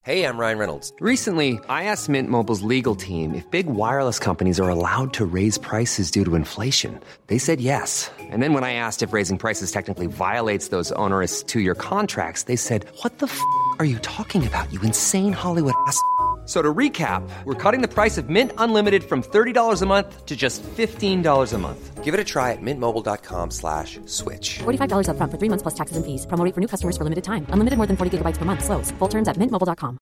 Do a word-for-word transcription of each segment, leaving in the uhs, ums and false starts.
Hey, I'm Ryan Reynolds. Recently, I asked Mint Mobile's legal team if big wireless companies are allowed to raise prices due to inflation. They said yes. And then when I asked if raising prices technically violates those onerous two-year contracts, they said, what the f*** are you talking about, you insane Hollywood ass f- So to recap, we're cutting the price of Mint Unlimited from thirty dollars a month to just fifteen dollars a month. Give it a try at mintmobile.com slash switch. forty-five dollars up front for three months plus taxes and fees. Promo rate for new customers for limited time. Unlimited more than forty gigabytes per month. Slows full terms at mint mobile dot com.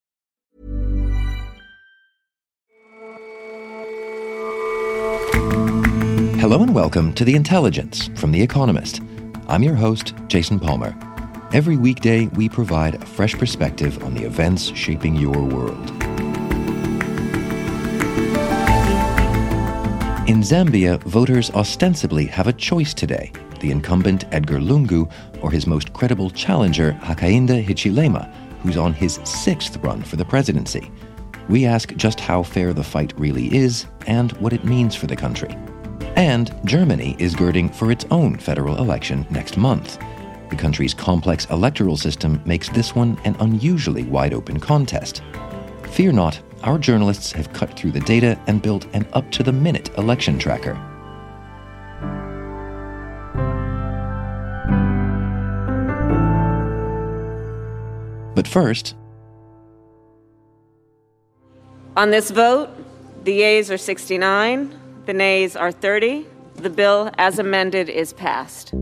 Hello and welcome to The Intelligence from The Economist. I'm your host, Jason Palmer. Every weekday, we provide a fresh perspective on the events shaping your world. In Zambia, voters ostensibly have a choice today: the incumbent Edgar Lungu or his most credible challenger Hakainde Hichilema, who's on his sixth run for the presidency. We ask just how fair the fight really is and what it means for the country. And Germany is girding for its own federal election next month. The country's complex electoral system makes this one an unusually wide-open contest. Fear not, our journalists have cut through the data and built an up-to-the-minute election tracker. But first... On this vote, the yeas are sixty-nine, the nays are thirty. The bill, as amended, is passed.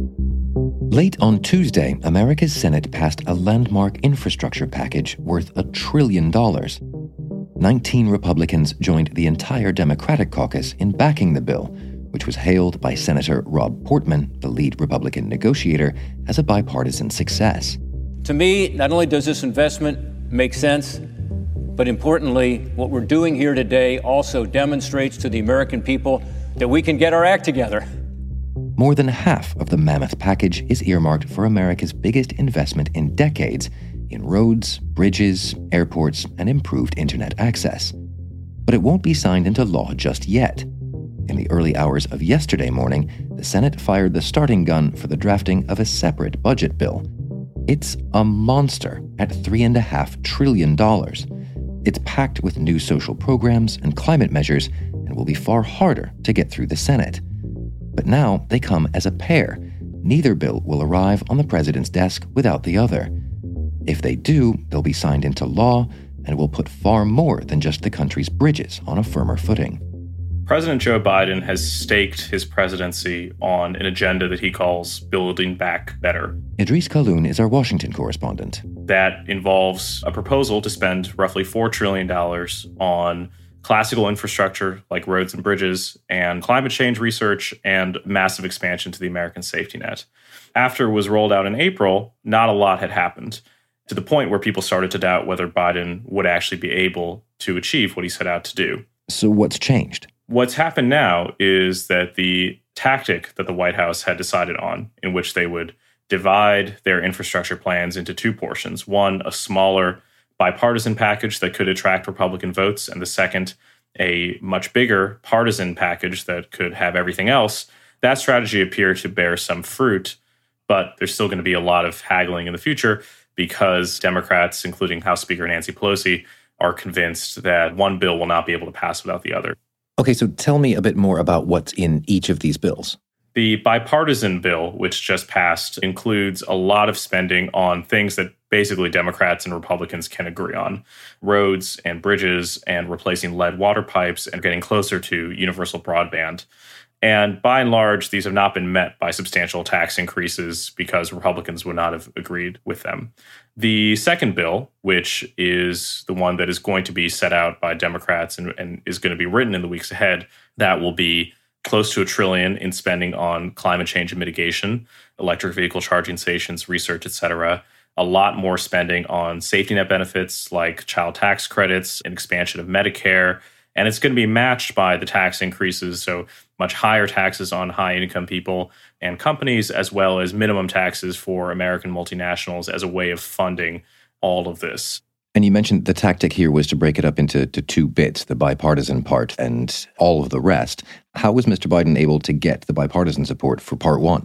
Late on Tuesday, America's Senate passed a landmark infrastructure package worth a trillion dollars. nineteen Republicans joined the entire Democratic caucus in backing the bill, which was hailed by Senator Rob Portman, the lead Republican negotiator, as a bipartisan success. To me, not only does this investment make sense, but importantly, what we're doing here today also demonstrates to the American people that we can get our act together. More than half of the mammoth package is earmarked for America's biggest investment in decades in roads, bridges, airports, and improved internet access. But it won't be signed into law just yet. In the early hours of yesterday morning, the Senate fired the starting gun for the drafting of a separate budget bill. It's a monster at three point five trillion dollars. It's packed with new social programs and climate measures and will be far harder to get through the Senate. But now they come as a pair. Neither bill will arrive on the president's desk without the other. If they do, they'll be signed into law and will put far more than just the country's bridges on a firmer footing. President Joe Biden has staked his presidency on an agenda that he calls Building Back Better. Idris Khaloun is our Washington correspondent. That involves a proposal to spend roughly four trillion dollars on classical infrastructure like roads and bridges, and climate change research, and massive expansion to the American safety net. After it was rolled out in April, not a lot had happened, to the point where people started to doubt whether Biden would actually be able to achieve what he set out to do. So what's changed? What's happened now is that the tactic that the White House had decided on, in which they would divide their infrastructure plans into two portions, one, a smaller bipartisan package that could attract Republican votes, and the second, a much bigger partisan package that could have everything else, that strategy appeared to bear some fruit, but there's still going to be a lot of haggling in the future because Democrats, including House Speaker Nancy Pelosi, are convinced that one bill will not be able to pass without the other. Okay, so tell me a bit more about what's in each of these bills. The bipartisan bill, which just passed, includes a lot of spending on things that basically Democrats and Republicans can agree on. Roads and bridges and replacing lead water pipes and getting closer to universal broadband. And by and large, these have not been met by substantial tax increases because Republicans would not have agreed with them. The second bill, which is the one that is going to be set out by Democrats and, and is going to be written in the weeks ahead, that will be close to a trillion in spending on climate change and mitigation, electric vehicle charging stations, research, et cetera. A lot more spending on safety net benefits like child tax credits and expansion of Medicare. And it's going to be matched by the tax increases, so much higher taxes on high-income people and companies, as well as minimum taxes for American multinationals as a way of funding all of this. And you mentioned the tactic here was to break it up into to two bits, the bipartisan part and all of the rest. How was Mister Biden able to get the bipartisan support for part one?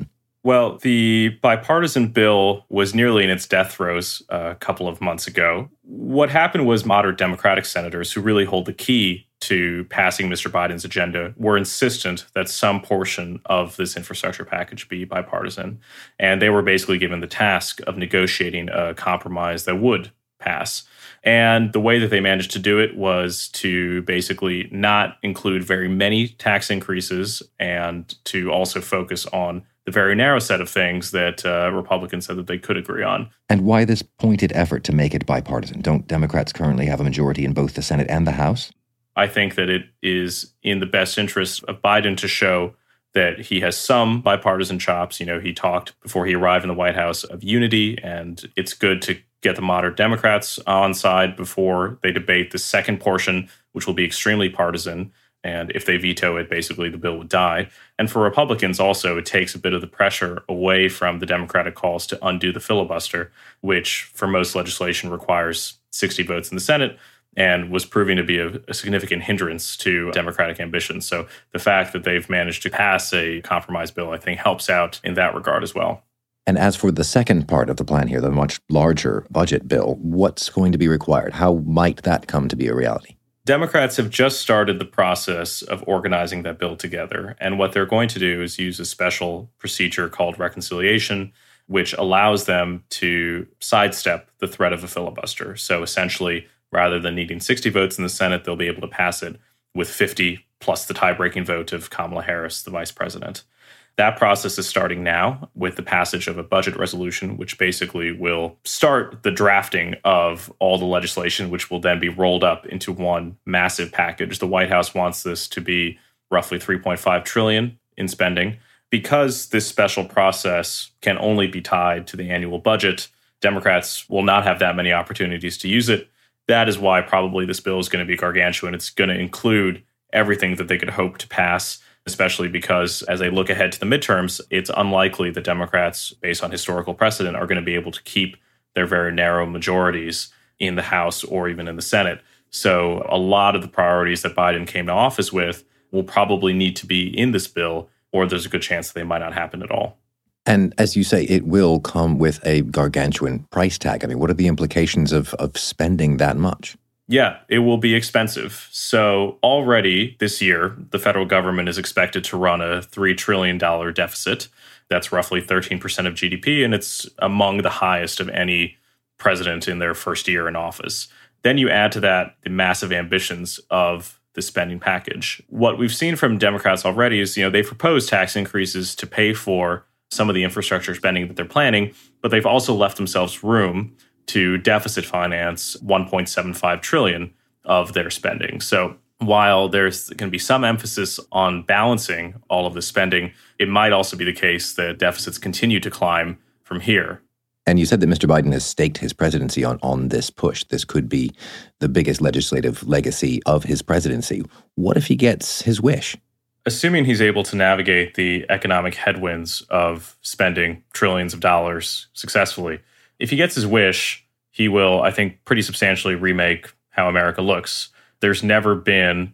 Well, the bipartisan bill was nearly in its death throes a couple of months ago. What happened was moderate Democratic senators who really hold the key to passing Mister Biden's agenda were insistent that some portion of this infrastructure package be bipartisan. And they were basically given the task of negotiating a compromise that would pass. And the way that they managed to do it was to basically not include very many tax increases and to also focus on the very narrow set of things that uh, Republicans said that they could agree on. And why this pointed effort to make it bipartisan? Don't Democrats currently have a majority in both the Senate and the House? I think that it is in the best interest of Biden to show that he has some bipartisan chops. You know, he talked before he arrived in the White House of unity, and it's good to get the moderate Democrats on side before they debate the second portion, which will be extremely partisan. And if they veto it, basically the bill would die. And for Republicans also, it takes a bit of the pressure away from the Democratic calls to undo the filibuster, which for most legislation requires sixty votes in the Senate and was proving to be a, a significant hindrance to Democratic ambitions. So the fact that they've managed to pass a compromise bill, I think, helps out in that regard as well. And as for the second part of the plan here, the much larger budget bill, what's going to be required? How might that come to be a reality? Democrats have just started the process of organizing that bill together. And what they're going to do is use a special procedure called reconciliation, which allows them to sidestep the threat of a filibuster. So essentially, rather than needing sixty votes in the Senate, they'll be able to pass it with fifty plus the tie-breaking vote of Kamala Harris, the vice president. That process is starting now with the passage of a budget resolution, which basically will start the drafting of all the legislation, which will then be rolled up into one massive package. The White House wants this to be roughly three point five trillion dollars in spending. Because this special process can only be tied to the annual budget, Democrats will not have that many opportunities to use it. That is why probably this bill is going to be gargantuan. It's going to include everything that they could hope to pass, especially because as they look ahead to the midterms, it's unlikely that Democrats, based on historical precedent, are going to be able to keep their very narrow majorities in the House or even in the Senate. So a lot of the priorities that Biden came to office with will probably need to be in this bill, or there's a good chance that they might not happen at all. And as you say, it will come with a gargantuan price tag. I mean, what are the implications of, of spending that much? Yeah, it will be expensive. So already this year, the federal government is expected to run a three trillion dollars deficit. That's roughly thirteen percent of G D P, and it's among the highest of any president in their first year in office. Then you add to that the massive ambitions of the spending package. What we've seen from Democrats already is, you know, they've proposed tax increases to pay for some of the infrastructure spending that they're planning, but they've also left themselves room to deficit finance one point seven five trillion dollars of their spending. So while there's going to be some emphasis on balancing all of the spending, it might also be the case that deficits continue to climb from here. And you said that Mister Biden has staked his presidency on, on this push. This could be the biggest legislative legacy of his presidency. What if he gets his wish? Assuming he's able to navigate the economic headwinds of spending trillions of dollars successfully, if he gets his wish, he will, I think, pretty substantially remake how America looks. There's never been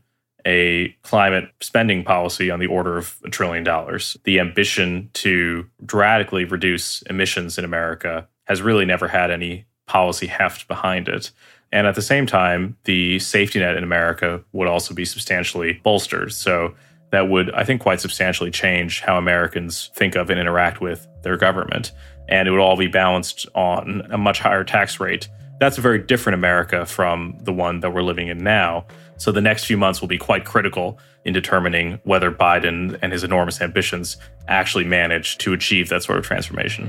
a climate spending policy on the order of a trillion dollars. The ambition to dramatically reduce emissions in America has really never had any policy heft behind it. And at the same time, the safety net in America would also be substantially bolstered. So that would, I think, quite substantially change how Americans think of and interact with their government. And it would all be balanced on a much higher tax rate. That's a very different America from the one that we're living in now. So the next few months will be quite critical in determining whether Biden and his enormous ambitions actually manage to achieve that sort of transformation.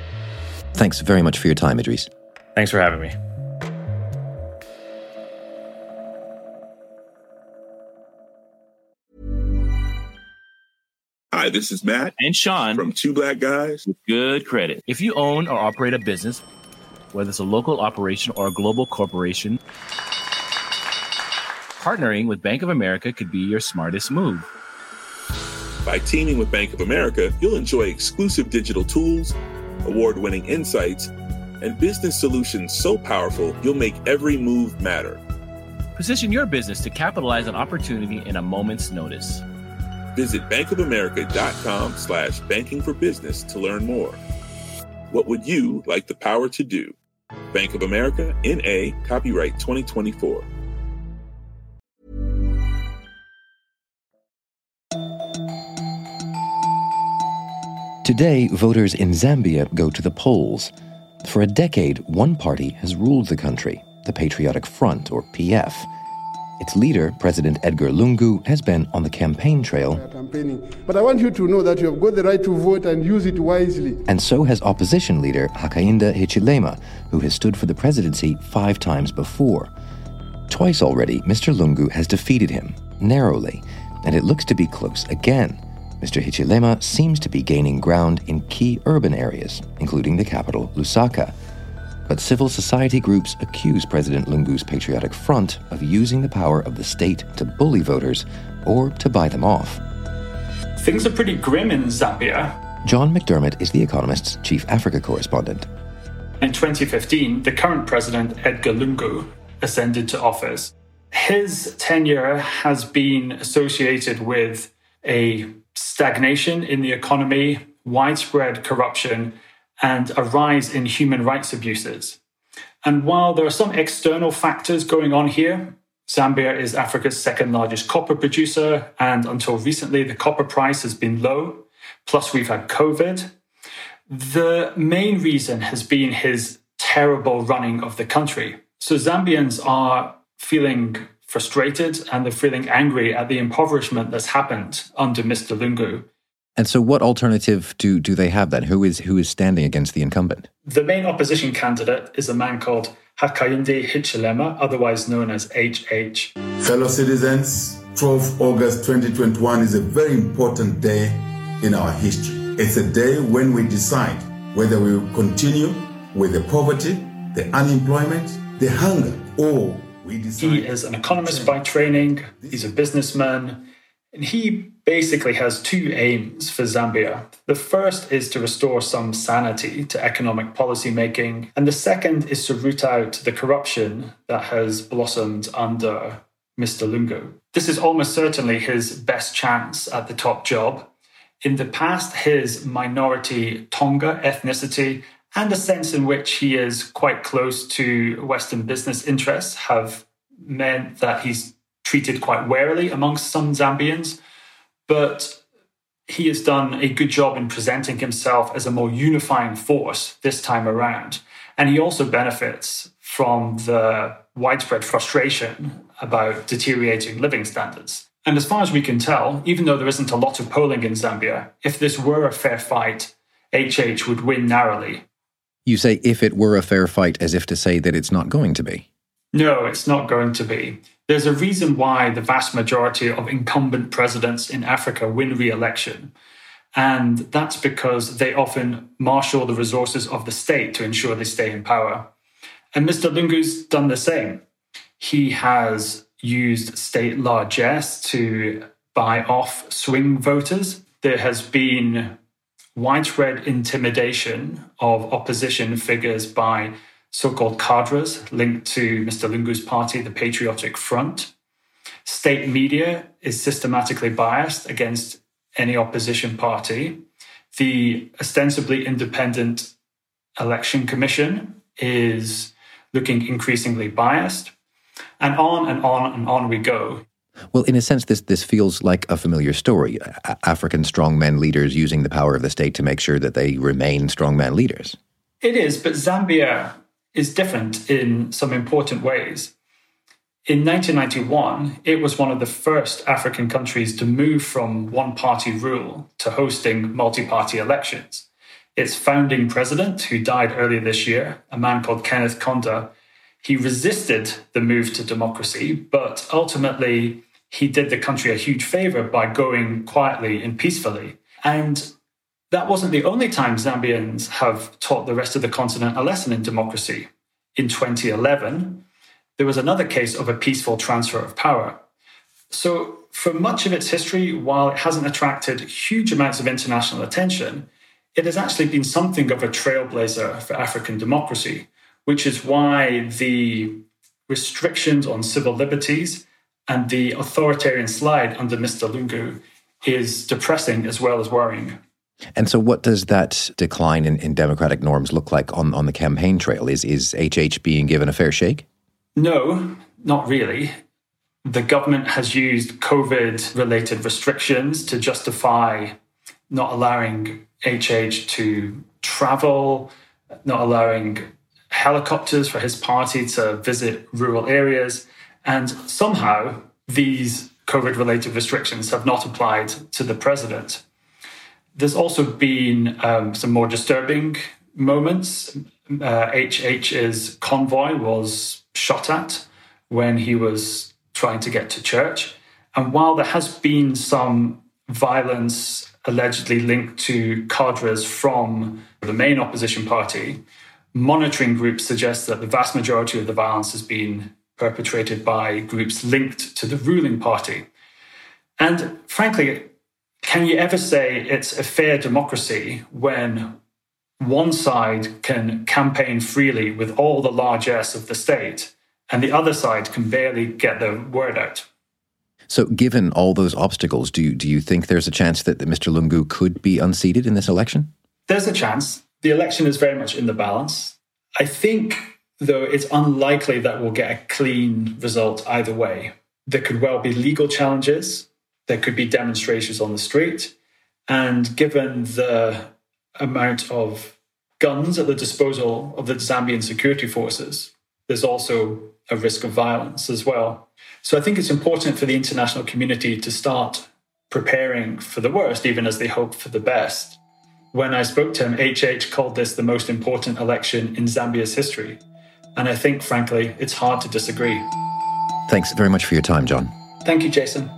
Thanks very much for your time, Idris. Thanks for having me. Hi, this is Matt and Sean from Two Black Guys with Good Credit. If you own or operate a business, whether it's a local operation or a global corporation, partnering with Bank of America could be your smartest move. By teaming with Bank of America, you'll enjoy exclusive digital tools, award-winning insights, and business solutions so powerful you'll make every move matter. Position your business to capitalize on opportunity in a moment's notice. Visit bankofamerica.com slash banking for business to learn more. What would you like the power to do? Bank of America, N A, copyright twenty twenty-four. Today, voters in Zambia go to the polls. For a decade, one party has ruled the country, the Patriotic Front, or P F. Its leader, President Edgar Lungu, has been on the campaign trail. But I want you to know that you have got the right to vote and use it wisely. And so has opposition leader Hakainde Hichilema, who has stood for the presidency five times before. Twice already, Mister Lungu has defeated him, narrowly, and it looks to be close again. Mister Hichilema seems to be gaining ground in key urban areas, including the capital, Lusaka. But civil society groups accuse President Lungu's Patriotic Front of using the power of the state to bully voters or to buy them off. Things are pretty grim in Zambia. John McDermott is The Economist's chief Africa correspondent. In twenty fifteen, the current president, Edgar Lungu, ascended to office. His tenure has been associated with a stagnation in the economy, widespread corruption, and a rise in human rights abuses. And while there are some external factors going on here, Zambia is Africa's second largest copper producer, and until recently, the copper price has been low. Plus, we've had COVID. The main reason has been his terrible running of the country. So Zambians are feeling frustrated and they're feeling angry at the impoverishment that's happened under Mister Lungu. And so what alternative do, do they have then? Who is who is standing against the incumbent? The main opposition candidate is a man called Hakainde Hichilema, otherwise known as H H. Fellow citizens, twelfth of August twenty twenty-one is a very important day in our history. It's a day when we decide whether we will continue with the poverty, the unemployment, the hunger, or we decide... He is an economist by training, he's a businessman, and he basically has two aims for Zambia. The first is to restore some sanity to economic policy making, and the second is to root out the corruption that has blossomed under Mister Lungu. This is almost certainly his best chance at the top job. In the past, his minority Tonga ethnicity and the sense in which he is quite close to Western business interests have meant that he's treated quite warily amongst some Zambians. But he has done a good job in presenting himself as a more unifying force this time around. And he also benefits from the widespread frustration about deteriorating living standards. And as far as we can tell, even though there isn't a lot of polling in Zambia, if this were a fair fight, H H would win narrowly. You say if it were a fair fight, as if to say that it's not going to be. No, it's not going to be. There's a reason why the vast majority of incumbent presidents in Africa win re-election. And that's because they often marshal the resources of the state to ensure they stay in power. And Mister Lungu's done the same. He has used state largesse to buy off swing voters. There has been widespread intimidation of opposition figures by so-called cadres linked to Mister Lungu's party, the Patriotic Front. State media is systematically biased against any opposition party. The ostensibly independent election commission is looking increasingly biased. And on and on and on we go. Well, in a sense, this this feels like a familiar story. A- African strongmen leaders using the power of the state to make sure that they remain strongman leaders. It is, but Zambia is different in some important ways. In nineteen ninety-one, it was one of the first African countries to move from one-party rule to hosting multi-party elections. Its founding president, who died earlier this year, a man called Kenneth Kaunda, he resisted the move to democracy, but ultimately he did the country a huge favor by going quietly and peacefully. And that wasn't the only time Zambians have taught the rest of the continent a lesson in democracy. In twenty eleven, there was another case of a peaceful transfer of power. So for much of its history, while it hasn't attracted huge amounts of international attention, it has actually been something of a trailblazer for African democracy, which is why the restrictions on civil liberties and the authoritarian slide under Mister Lungu is depressing as well as worrying. And so what does that decline in, in democratic norms look like on, on the campaign trail? Is, is H H being given a fair shake? No, not really. The government has used COVID-related restrictions to justify not allowing H H to travel, not allowing helicopters for his party to visit rural areas. And somehow these COVID-related restrictions have not applied to the president. There's also been um, some more disturbing moments. Uh, H H's convoy was shot at when he was trying to get to church. And while there has been some violence allegedly linked to cadres from the main opposition party, monitoring groups suggest that the vast majority of the violence has been perpetrated by groups linked to the ruling party. And frankly, can you ever say it's a fair democracy when one side can campaign freely with all the largesse of the state and the other side can barely get the word out? So given all those obstacles, do you, do you think there's a chance that Mister Lungu could be unseated in this election? There's a chance. The election is very much in the balance. I think, though, it's unlikely that we'll get a clean result either way. There could well be legal challenges. There could be demonstrations on the street. And given the amount of guns at the disposal of the Zambian security forces, there's also a risk of violence as well. So I think it's important for the international community to start preparing for the worst, even as they hope for the best. When I spoke to him, H H called this the most important election in Zambia's history. And I think, frankly, it's hard to disagree. Thanks very much for your time, John. Thank you, Jason.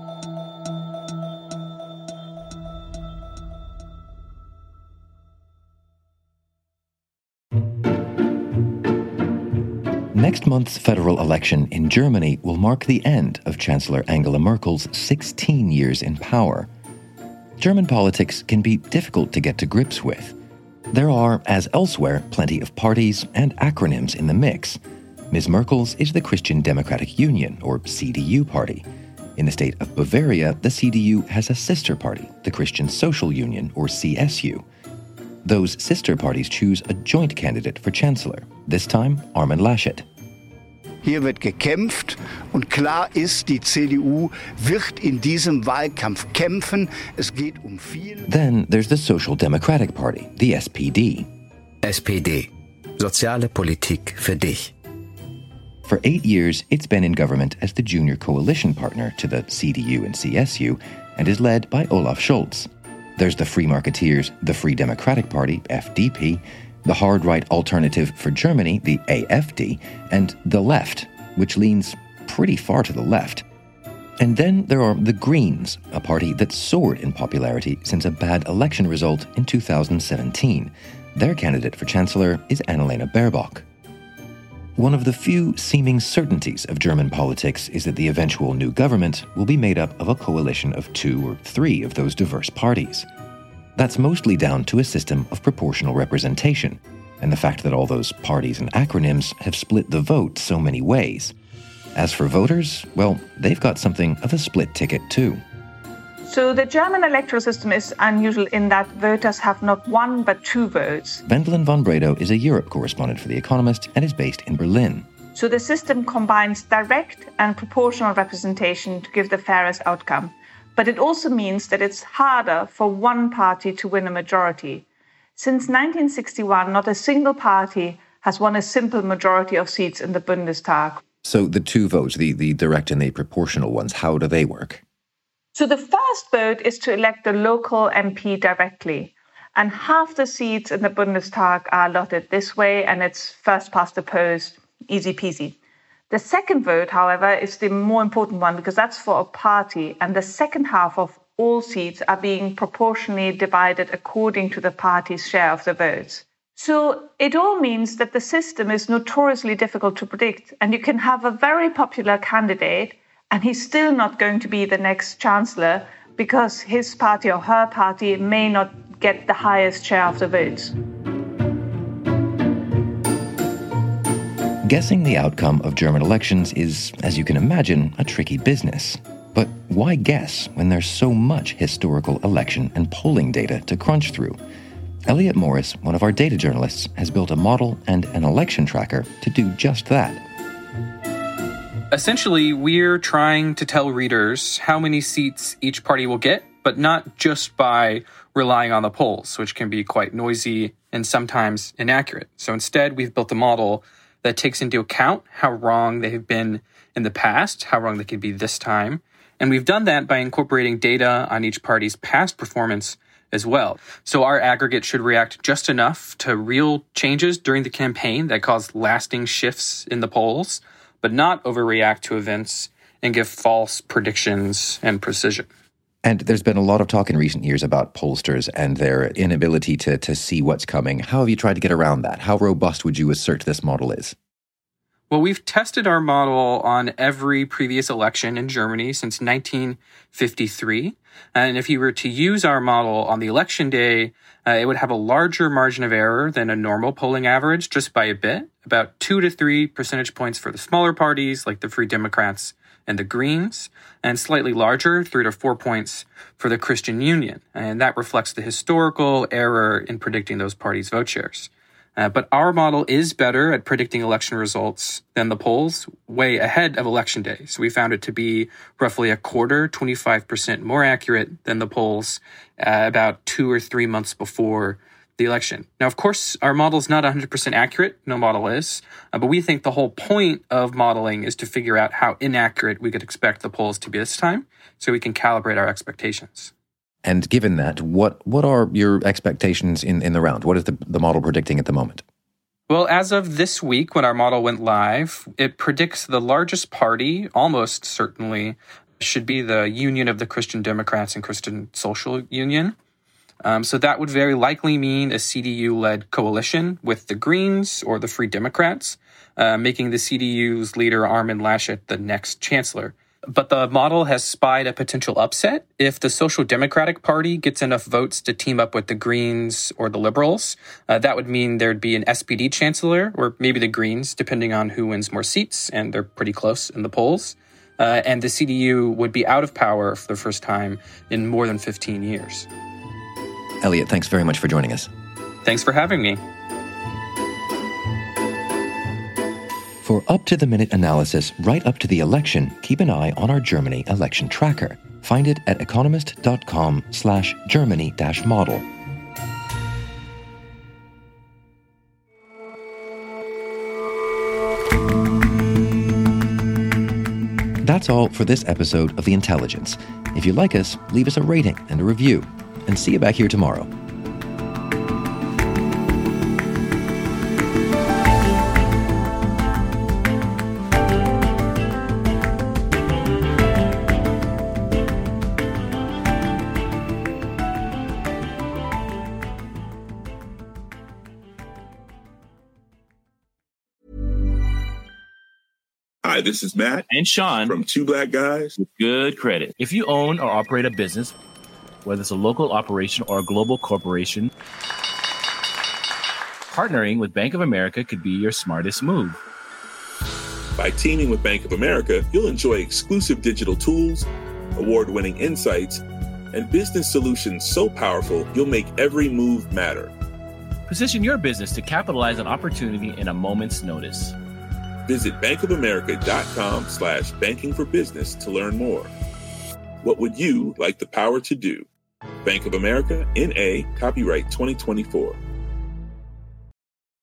Next month's federal election in Germany will mark the end of Chancellor Angela Merkel's sixteen years in power. German politics can be difficult to get to grips with. There are, as elsewhere, plenty of parties and acronyms in the mix. Miz Merkel's is the Christian Democratic Union, or C D U party. In the state of Bavaria, the C D U has a sister party, the Christian Social Union, or C S U. Those sister parties choose a joint candidate for chancellor, this time Armin Laschet. Hier wird gekämpft und klar ist, die C D U wird in diesem Wahlkampf kämpfen. Es geht um viel. Then there's the Social Democratic Party, the S P D. S P D. Soziale Politik für dich. For eight years, it's been in government as the junior coalition partner to the C D U and C S U and is led by Olaf Scholz. There's the Free Marketeers, the Free Democratic Party, F D P, the hard-right Alternative for Germany, the A F D, and the Left, which leans pretty far to the left. And then there are the Greens, a party that soared in popularity since a bad election result in two thousand seventeen. Their candidate for chancellor is Annalena Baerbock. One of the few seeming certainties of German politics is that the eventual new government will be made up of a coalition of two or three of those diverse parties. That's mostly down to a system of proportional representation, and the fact that all those parties and acronyms have split the vote so many ways. As for voters, well, they've got something of a split ticket too. So the German electoral system is unusual in that voters have not one but two votes. Wendelin von Bredow is a Europe correspondent for The Economist and is based in Berlin. So the system combines direct and proportional representation to give the fairest outcome. But it also means that it's harder for one party to win a majority. Since nineteen sixty-one, not a single party has won a simple majority of seats in the Bundestag. So the two votes, the, the direct and the proportional ones, how do they work? So the first vote is to elect the local M P directly. And half the seats in the Bundestag are allotted this way, and it's first past the post, easy peasy. The second vote, however, is the more important one because that's for a party, and the second half of all seats are being proportionally divided according to the party's share of the votes. So it all means that the system is notoriously difficult to predict, and you can have a very popular candidate and he's still not going to be the next chancellor because his party or her party may not get the highest share of the votes. Guessing the outcome of German elections is, as you can imagine, a tricky business. But why guess when there's so much historical election and polling data to crunch through? Elliot Morris, one of our data journalists, has built a model and an election tracker to do just that. Essentially, we're trying to tell readers how many seats each party will get, but not just by relying on the polls, which can be quite noisy and sometimes inaccurate. So instead, we've built a model that takes into account how wrong they have been in the past, how wrong they could be this time. And we've done that by incorporating data on each party's past performance as well. So our aggregate should react just enough to real changes during the campaign that cause lasting shifts in the polls, but not overreact to events and give false predictions and precision. And there's been a lot of talk in recent years about pollsters and their inability to, to see what's coming. How have you tried to get around that? How robust would you assert this model is? Well, we've tested our model on every previous election in Germany since nineteen fifty-three. And if you were to use our model on the election day, uh, it would have a larger margin of error than a normal polling average, just by a bit, about two to three percentage points for the smaller parties like the Free Democrats and the Greens, and slightly larger, three to four points for the Christian Union. And that reflects the historical error in predicting those parties' vote shares. Uh, but our model is better at predicting election results than the polls, way ahead of election day. So we found it to be roughly a quarter, twenty-five percent more accurate than the polls uh, about two or three months before the election. Now, of course, our model is not one hundred percent accurate. No model is. Uh, but we think the whole point of modeling is to figure out how inaccurate we could expect the polls to be this time so we can calibrate our expectations. And given that, what what are your expectations in, in the round? What is the, the model predicting at the moment? Well, as of this week, when our model went live, it predicts the largest party, almost certainly, should be the Union of the Christian Democrats and Christian Social Union. Um, so that would very likely mean a C D U-led coalition with the Greens or the Free Democrats, uh, making the C D U's leader Armin Laschet the next chancellor. But the model has spied a potential upset if the Social Democratic Party gets enough votes to team up with the Greens or the Liberals. Uh, that would mean there'd be an S P D chancellor, or maybe the Greens, depending on who wins more seats, and they're pretty close in the polls. Uh, and the C D U would be out of power for the first time in more than fifteen years. Elliot, thanks very much for joining us. Thanks for having me. For up-to-the-minute analysis right up to the election, keep an eye on our Germany election tracker. Find it at economist.com slash Germany dash model. That's all for this episode of The Intelligence. If you like us, leave us a rating and a review. And see you back here tomorrow. Hi, this is Matt and Sean from Two Black Guys with Good Credit. If you own or operate a business, whether it's a local operation or a global corporation, partnering with Bank of America could be your smartest move. By teaming with Bank of America, you'll enjoy exclusive digital tools, award-winning insights, and business solutions so powerful you'll make every move matter. Position your business to capitalize on opportunity in a moment's notice. Visit bankofamerica.com slash banking for business to learn more. What would you like the power to do? Bank of America, N A, copyright twenty twenty-four.